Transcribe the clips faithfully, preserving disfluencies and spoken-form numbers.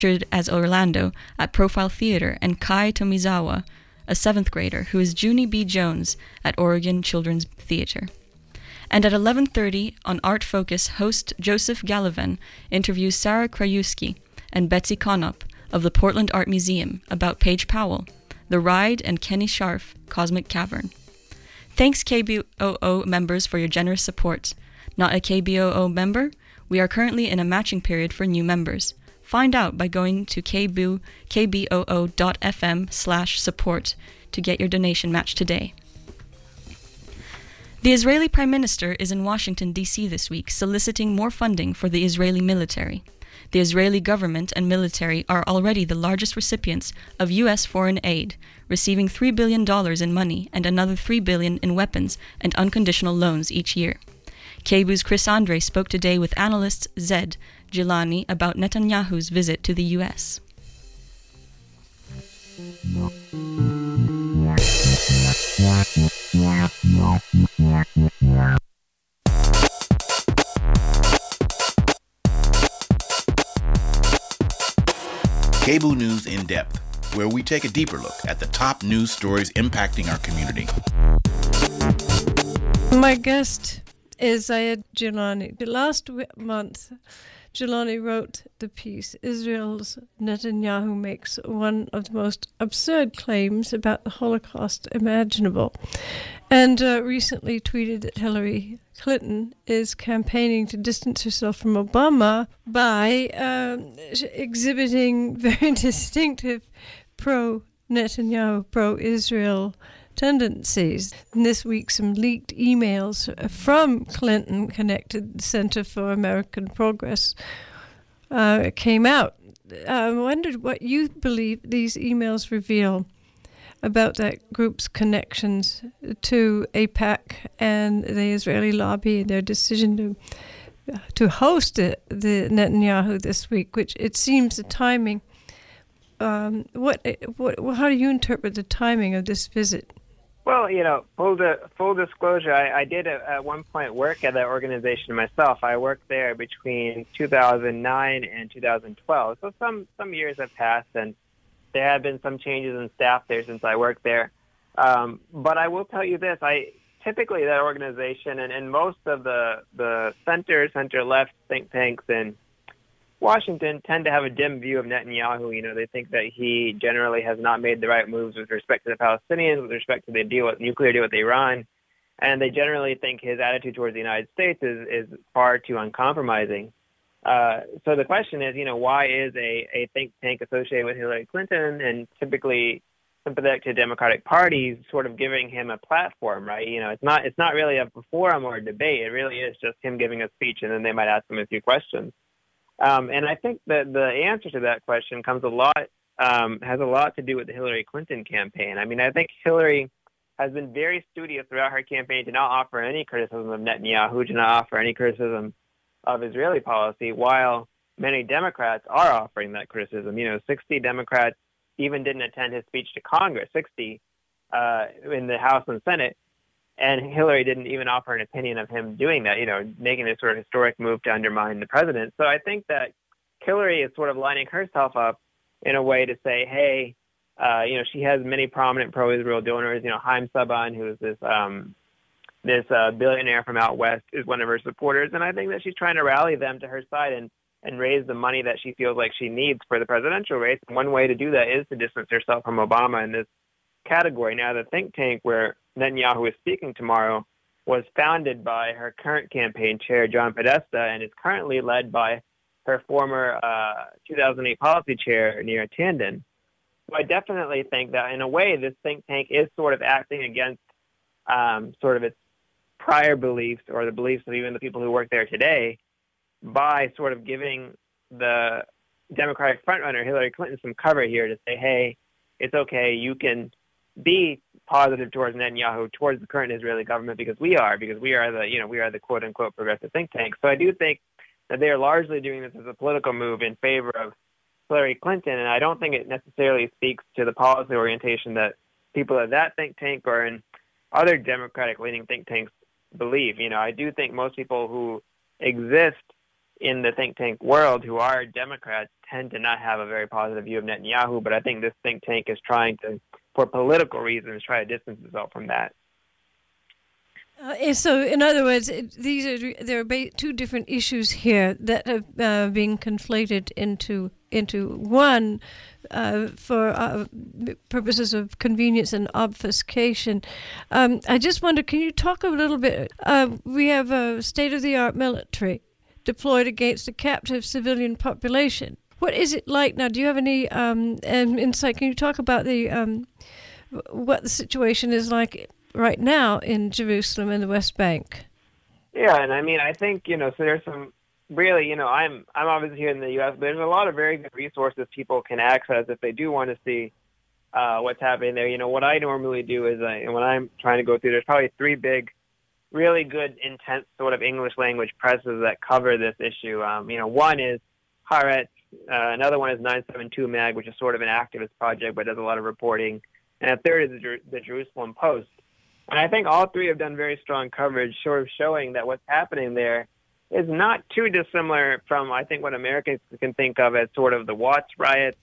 as Orlando at Profile Theater, and Kai Tomizawa, a seventh grader, who is Junie B. Jones at Oregon Children's Theater. And at eleven thirty, on Art Focus, host Joseph Gallivan interviews Sarah Krajewski and Betsy Conop of the Portland Art Museum about Paige Powell, The Ride, and Kenny Scharf, Cosmic Cavern. Thanks K B O O members for your generous support. Not a K B O O member? We are currently in a matching period for new members. Find out by going to kboo, kboo.fm slash support to get your donation matched today. The Israeli Prime Minister is in Washington, D C this week, soliciting more funding for the Israeli military. The Israeli government and military are already the largest recipients of U S foreign aid, receiving three billion dollars in money and another three billion dollars in weapons and unconditional loans each year. K B O's Chris Andre spoke today with analyst Zed Gilani about Netanyahu's visit to the U S. K B O News in Depth, where we take a deeper look at the top news stories impacting our community. My guest is Zayed Gilani. Last w- month, Gilani wrote the piece, Israel's Netanyahu makes one of the most absurd claims about the Holocaust imaginable, and uh, recently tweeted that Hillary Clinton is campaigning to distance herself from Obama by um, exhibiting very distinctive pro-Netanyahu, pro-Israel tendencies. And this week, some leaked emails from Clinton connected the Center for American Progress uh, came out. I wondered what you believe these emails reveal about that group's connections to AIPAC and the Israeli lobby and their decision to to host the, the Netanyahu this week, which it seems the timing. Um, what what how do you interpret the timing of this visit? Well, you know, full di- full disclosure, I, I did at, at one point work at that organization myself. I worked there between two thousand nine and two thousand twelve, so some some years have passed, and there have been some changes in staff there since I worked there. Um, but I will tell you this: I typically that organization and, and most of the the center center left think tanks in Washington tend to have a dim view of Netanyahu. You know, they think that he generally has not made the right moves with respect to the Palestinians, with respect to the deal with nuclear deal with Iran, and they generally think his attitude towards the United States is, is far too uncompromising. Uh, so the question is, you know, why is a, a think tank associated with Hillary Clinton and typically sympathetic to Democratic parties sort of giving him a platform, right? You know, it's not it's not really a forum or a debate. It really is just him giving a speech, and then they might ask him a few questions. Um, and I think that the answer to that question comes a lot, um, has a lot to do with the Hillary Clinton campaign. I mean, I think Hillary has been very studious throughout her campaign to not offer any criticism of Netanyahu, to not offer any criticism of Israeli policy, while many Democrats are offering that criticism. You know, sixty Democrats even didn't attend his speech to Congress, sixty uh, in the House and Senate. And Hillary didn't even offer an opinion of him doing that, you know, making this sort of historic move to undermine the president. So I think that Hillary is sort of lining herself up in a way to say, hey, uh, you know, she has many prominent pro-Israel donors. You know, Haim Saban, who is this um, this uh, billionaire from out west, is one of her supporters. And I think that she's trying to rally them to her side and, and raise the money that she feels like she needs for the presidential race. And one way to do that is to distance herself from Obama in this category. Now, the think tank where Netanyahu is speaking tomorrow was founded by her current campaign chair, John Podesta, and is currently led by her former uh, two thousand eight policy chair, Neera Tanden. So I definitely think that, in a way, this think tank is sort of acting against um, sort of its prior beliefs or the beliefs of even the people who work there today by sort of giving the Democratic frontrunner, Hillary Clinton, some cover here to say, hey, it's okay, you can be positive towards Netanyahu, towards the current Israeli government, because we are, because we are the, you know, we are the quote unquote progressive think tank. So I do think that they are largely doing this as a political move in favor of Hillary Clinton, and I don't think it necessarily speaks to the policy orientation that people at that think tank or in other Democratic leaning think tanks believe. You know, I do think most people who exist in the think tank world who are Democrats tend to not have a very positive view of Netanyahu, but I think this think tank is trying to, for political reasons, try to distance itself from that. Uh, so, in other words, it, these are there are ba- two different issues here that are uh, being conflated into into one uh, for uh, purposes of convenience and obfuscation. Um, I just wonder, can you talk a little bit? Uh, we have a state-of-the-art military deployed against a captive civilian population. What is it like now? Do you have any um, insight? Can you talk about the um, what the situation is like right now in Jerusalem and the West Bank? Yeah, and I mean, I think, you know, so there's some really, you know, I'm I'm obviously here in the U S, but there's a lot of very good resources people can access if they do want to see uh, what's happening there. You know, what I normally do is I, when I'm trying to go through, there's probably three big, really good, intense sort of English language presses that cover this issue. Um, you know, one is Haaretz, uh, another one is nine seventy-two Mag, which is sort of an activist project but does a lot of reporting, and a third is the, Jer- the Jerusalem Post. And I think all three have done very strong coverage, sort of showing that what's happening there is not too dissimilar from, I think, what Americans can think of as sort of the Watts riots,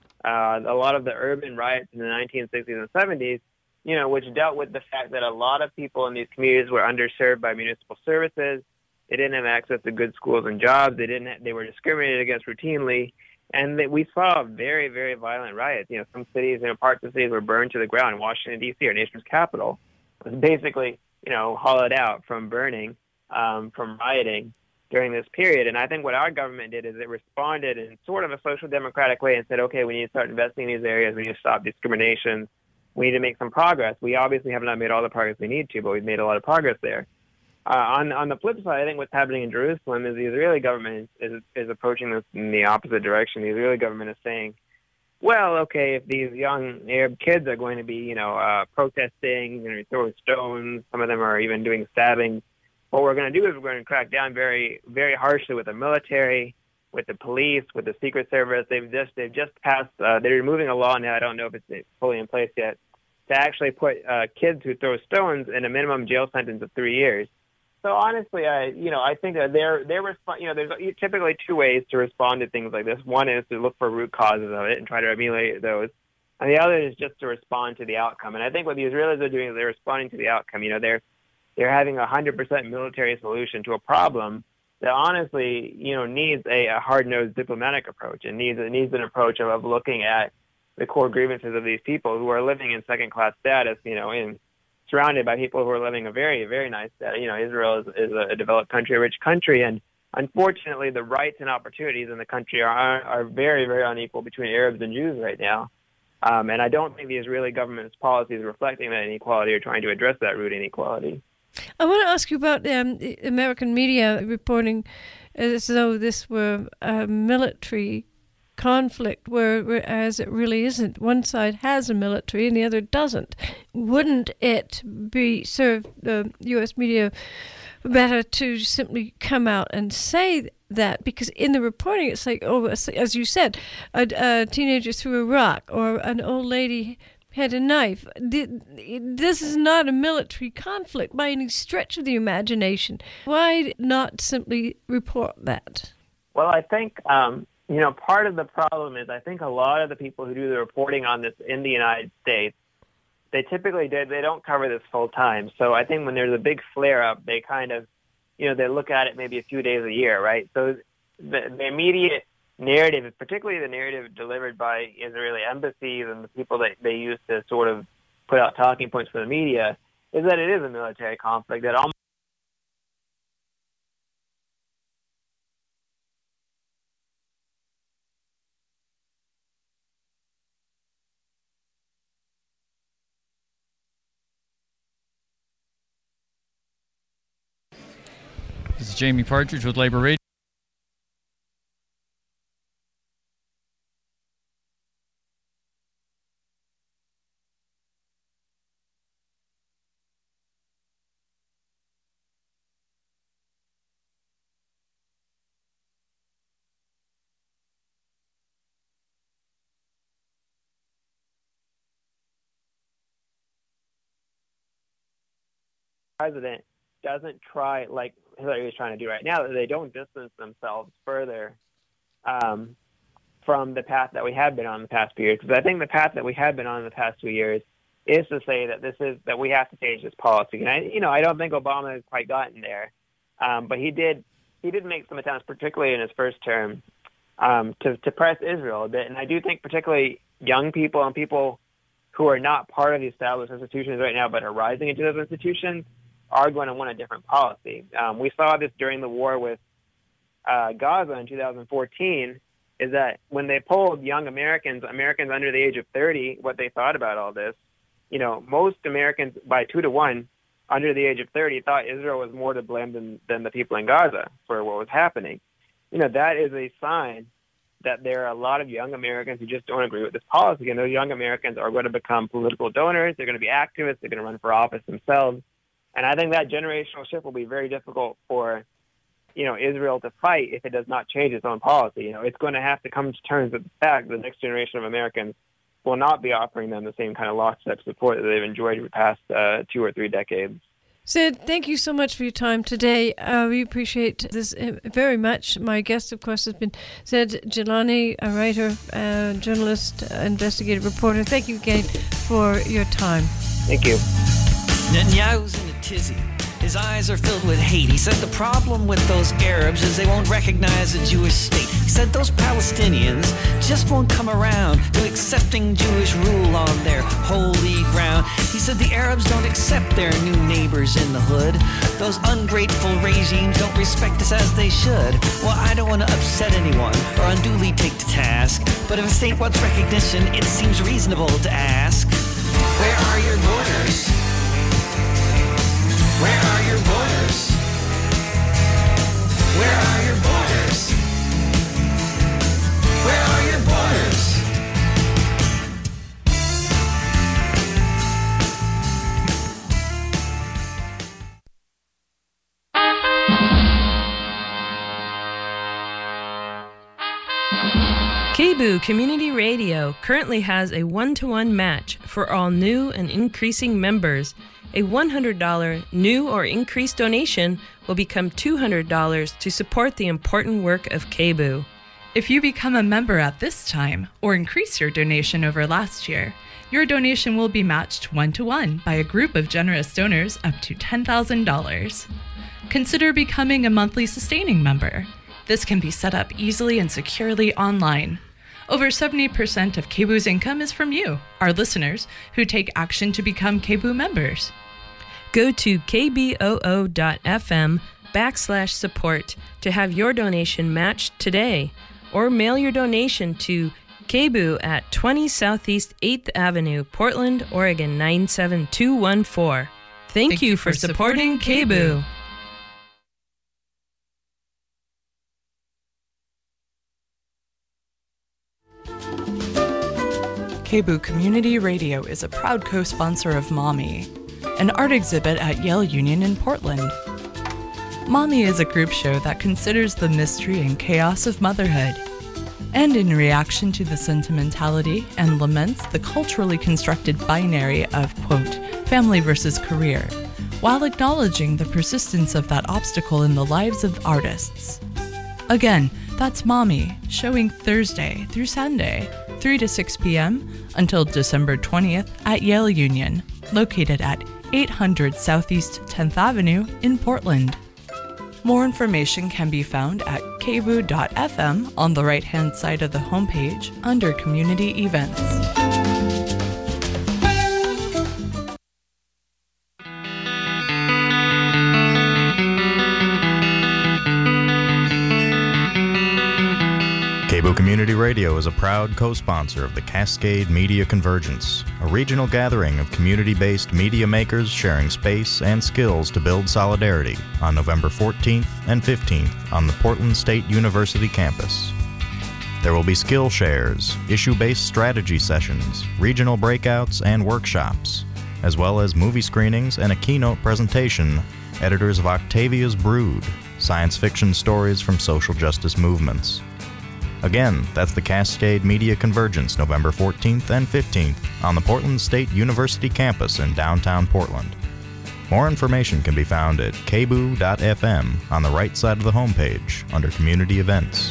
uh, a lot of the urban riots in the nineteen sixties and seventies, you know, which dealt with the fact that a lot of people in these communities were underserved by municipal services. They didn't have access to good schools and jobs. They didn't. Have, they were discriminated against routinely. And that we saw very, very violent riots. You know, some cities, you know, parts of cities were burned to the ground. Washington, D C, our nation's capital, was basically, you know, hollowed out from burning, um, from rioting during this period. And I think what our government did is it responded in sort of a social democratic way and said, okay, we need to start investing in these areas. We need to stop discrimination. We need to make some progress. We obviously have not made all the progress we need to, but we've made a lot of progress there. Uh, on on the flip side, I think what's happening in Jerusalem is the Israeli government is, is, is approaching this in the opposite direction. The Israeli government is saying, well, okay, if these young Arab kids are going to be, you know, uh, protesting, you know, throwing stones, some of them are even doing stabbings, what we're going to do is we're going to crack down very, very harshly with the military, with the police, with the Secret Service. They've just they've just passed. Uh, they're removing a law now. I don't know if it's fully in place yet, to actually put uh, kids who throw stones in a minimum jail sentence of three years. So honestly, I you know I think that they're they're resp- you know there's typically two ways to respond to things like this. One is to look for root causes of it and try to ameliorate those, and the other is just to respond to the outcome. And I think what the Israelis are doing is they're responding to the outcome. You know, they're they're having a hundred percent military solution to a problem that honestly you know needs a, a hard-nosed diplomatic approach. It needs it needs an approach of, of looking at the core grievances of these people who are living in second-class status. You know, in surrounded by people who are living a very, very nice status. You know, Israel is, is a developed country, a rich country, and unfortunately the rights and opportunities in the country are are very, very unequal between Arabs and Jews right now. Um, and I don't think the Israeli government's policy is reflecting that inequality or trying to address that root inequality. I want to ask you about um, American media reporting as though this were a military conflict, where, whereas it really isn't. One side has a military and the other doesn't. Wouldn't it be serve the U S media better to simply come out and say that? Because in the reporting, it's like, oh, as you said, a, a teenager threw a rock, or an old lady had a knife. This is not a military conflict by any stretch of the imagination. Why not simply report that? Well, I think um, you know, part of the problem is I think a lot of the people who do the reporting on this in the United States, they typically do, they don't cover this full time. So I think when there's a big flare up, they kind of, you know, they look at it maybe a few days a year, right? So the, the immediate narrative, particularly the narrative delivered by Israeli embassies and the people that they use to sort of put out talking points for the media, is that it is a military conflict that almost This is Jamie Partridge with Labor Radio. president doesn't try, like Hillary is trying to do right now, that they don't distance themselves further um, from the path that we have been on the past few years. Because I think the path that we have been on in the past two years is to say that this is that we have to change this policy. And I, you know, I don't think Obama has quite gotten there, um, but he did he did make some attempts, particularly in his first term, um, to to press Israel a bit. And I do think particularly young people and people who are not part of the established institutions right now, but are rising into those institutions, are going to want a different policy. Um, we saw this during the war with uh, Gaza in two thousand fourteen. Is that when they polled young Americans, Americans under the age of thirty, what they thought about all this. You know, most Americans, by two to one, under the age of thirty, thought Israel was more to blame than, than the people in Gaza for what was happening. You know, that is a sign that there are a lot of young Americans who just don't agree with this policy. And those young Americans are going to become political donors. They're going to be activists. They're going to run for office themselves. And I think that generational shift will be very difficult for, you know, Israel to fight if it does not change its own policy. You know, it's going to have to come to terms with the fact that the next generation of Americans will not be offering them the same kind of lockstep support that they've enjoyed for the past uh, two or three decades. Sid, thank you so much for your time today. Uh, we appreciate this very much. My guest, of course, has been Sid Jilani, a writer, uh, journalist, uh, investigative reporter. Thank you again for your time. Thank you. Netanyahu's in a tizzy. His eyes are filled with hate. He said the problem with those Arabs is they won't recognize a Jewish state. He said those Palestinians just won't come around to accepting Jewish rule on their holy ground. He said the Arabs don't accept their new neighbors in the hood. Those ungrateful regimes don't respect us as they should. Well, I don't want to upset anyone or unduly take to task, but if a state wants recognition, it seems reasonable to ask, where are your borders? Where are your borders? Where are your borders? Where are your borders? K B U Community Radio currently has a one-to-one match for all new and increasing members. A one hundred dollars new or increased donation will become two hundred dollars to support the important work of K B U. If you become a member at this time or increase your donation over last year, your donation will be matched one-to-one by a group of generous donors up to ten thousand dollars. Consider becoming a monthly sustaining member. This can be set up easily and securely online. Over seventy percent of K B U's income is from you, our listeners, who take action to become K B U members. Go to kboo.fm backslash support to have your donation matched today, or mail your donation to K B U at twenty Southeast eighth Avenue, Portland, Oregon nine seven two one four. Thank, Thank you, you for, for supporting, supporting K B U. K B U Community Radio is a proud co-sponsor of Mommy, an art exhibit at Yale Union in Portland. Mommy is a group show that considers the mystery and chaos of motherhood, and in reaction to the sentimentality and laments the culturally constructed binary of, quote, family versus career, while acknowledging the persistence of that obstacle in the lives of artists. Again, that's Mommy, showing Thursday through Sunday, three to six p.m. until December twentieth at Yale Union, located at eight hundred Southeast tenth Avenue in Portland. More information can be found at k b u dot f m on the right-hand side of the homepage under Community Events. K B U Community Radio is a proud co-sponsor of the Cascade Media Convergence, a regional gathering of community-based media makers sharing space and skills to build solidarity on November fourteenth and fifteenth on the Portland State University campus. There will be skill shares, issue-based strategy sessions, regional breakouts, and workshops, as well as movie screenings and a keynote presentation, editors of Octavia's Brood, science fiction stories from social justice movements. Again, that's the Cascade Media Convergence, November fourteenth and fifteenth on the Portland State University campus in downtown Portland. More information can be found at k b u dot f m on the right side of the homepage under Community Events.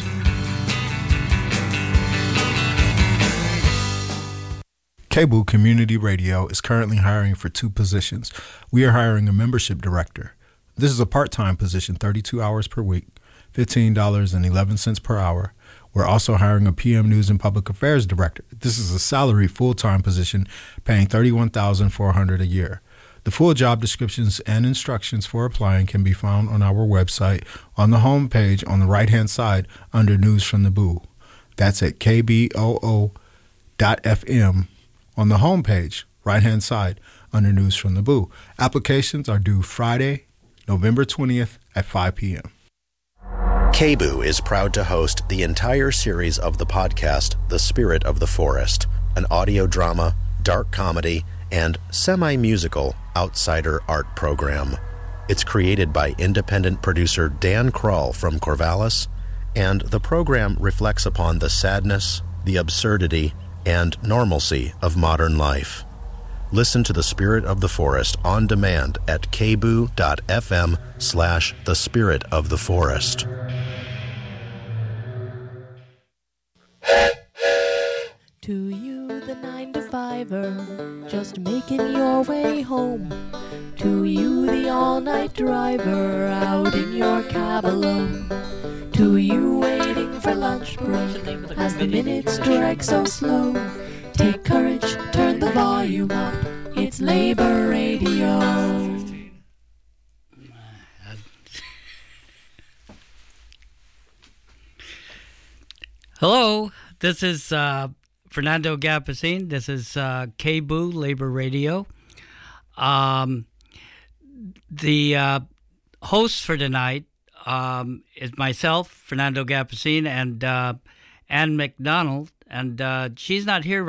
K B U Community Radio is currently hiring for two positions. We are hiring a membership director. This is a part-time position, thirty-two hours per week, fifteen dollars and eleven cents per hour. We're also hiring a P M News and Public Affairs director. This is a salary full-time position paying thirty-one thousand four hundred dollars a year. The full job descriptions and instructions for applying can be found on our website on the home page on the right-hand side under News from the B U. That's at k b o o dot f m on the home page, right-hand side under News from the B U. Applications are due Friday, November twentieth at five p.m. K B U is proud to host the entire series of the podcast, The Spirit of the Forest, an audio drama, dark comedy, and semi-musical outsider art program. It's created by independent producer Dan Kroll from Corvallis, and the program reflects upon the sadness, the absurdity, and normalcy of modern life. Listen to The Spirit of the Forest on demand at k b u dot f m slash the spirit of the forest. To you, the nine to fiver, just making your way home. To you, the all-night driver, out in your cab alone. To you, waiting for lunch break, as the minutes drag so slow. Take courage, turn the volume up, it's Labor Radio. Hello, this is uh, Fernando Gapacin. This is uh, K B U Labor Radio. Um, the uh, host for tonight um, is myself, Fernando Gapacin, and uh, Ann McDonald, and uh, she's not here right